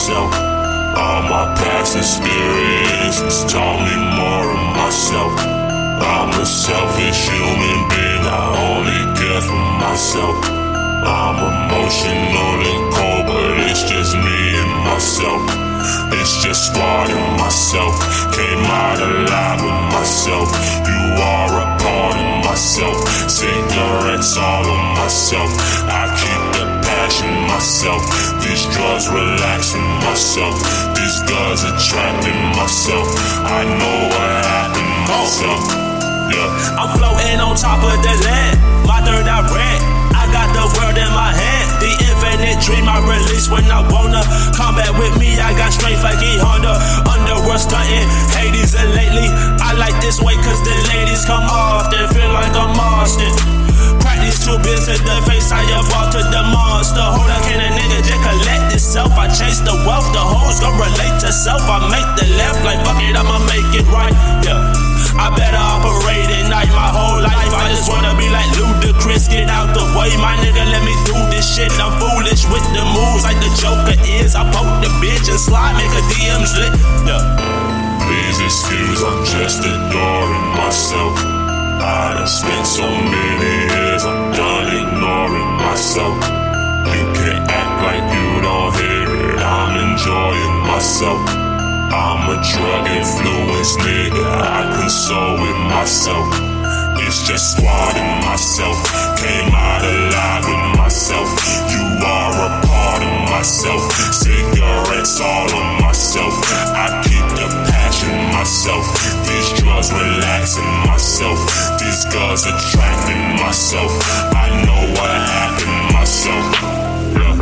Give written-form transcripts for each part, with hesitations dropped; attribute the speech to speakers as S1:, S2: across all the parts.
S1: myself. All my past experiences taught me more of myself. I'm a selfish human being, I only care for myself. I'm emotional and cold, but it's just me and myself. It's just squad and myself. Came out alive with myself. You are a part of myself. Cigarettes all on myself. I keep the passion myself. These drugs relaxing myself. These girls attracting myself. I know what happened myself. Yeah.
S2: I'm floating on top of the land. My third eye red. I got the world in my hand. The infinite dream I release when I wanna. Combat with me, I got strength like E-Honda. Underworld stunting, Hades and lately I like this way cause the ladies come often. Feel like I'm Austin. Crack these two bits in the face, I evolved to the monster. Hold up, can a nigga just collect itself? I chase the wealth, the hoes gon' relate to self. I make the left like fuck it, I'ma make it right. Yeah, I better operate at night my whole life. I just wanna be like Ludacris, get out the way. My nigga, let me do this shit. I'm foolish with the moves like the Joker is. I poke the bitch and slide, make her DMs lit. Yeah.
S1: Please excuse, I'm just adoring myself. I done spent so many years, I'm done ignoring myself. You can't act like you don't hear it, I'm enjoying myself. I'm a drug-influenced nigga, I console with myself. It's just squatting myself, came out alive with myself. You are a part of myself, cigarettes all on myself. I keep the passion myself, these drugs relaxing myself. These girls attracting myself, I know what happened myself. Yeah.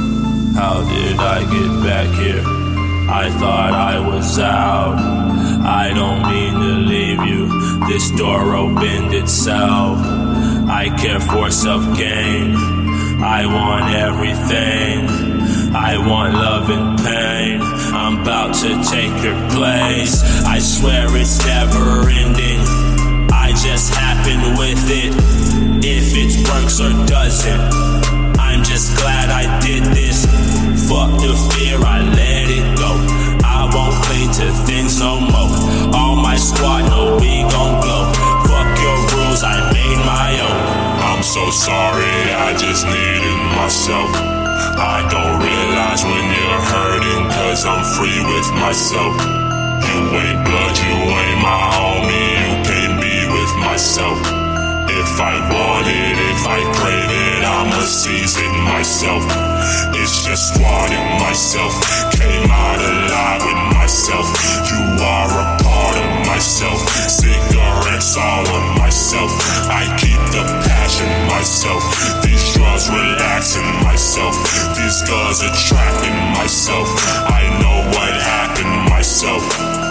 S2: How did I get back here? I thought I was out. I don't mean to leave you. This door opened itself. I care for self-gain. I want everything. I want love and pain. I'm about to take your place. I swear it's never ending. I just happen with it. If it works or doesn't, I'm just glad I did this. Fuck the fear, I let it go. I won't cling to things no more. All my squad know we gon' glow. Fuck your rules, I made my own.
S1: I'm so sorry, I just needed myself. I don't realize when you're hurting, cause I'm free with myself. You ain't blood, you ain't my homie, you can't be with myself. If I want it, if I crave it, I'ma seize it myself. It's just squatting myself, came out alive with myself. You are a part of myself, cigarettes all on myself. I keep the passion myself, these drugs relaxing myself. These girls attracting myself, I know what happened myself.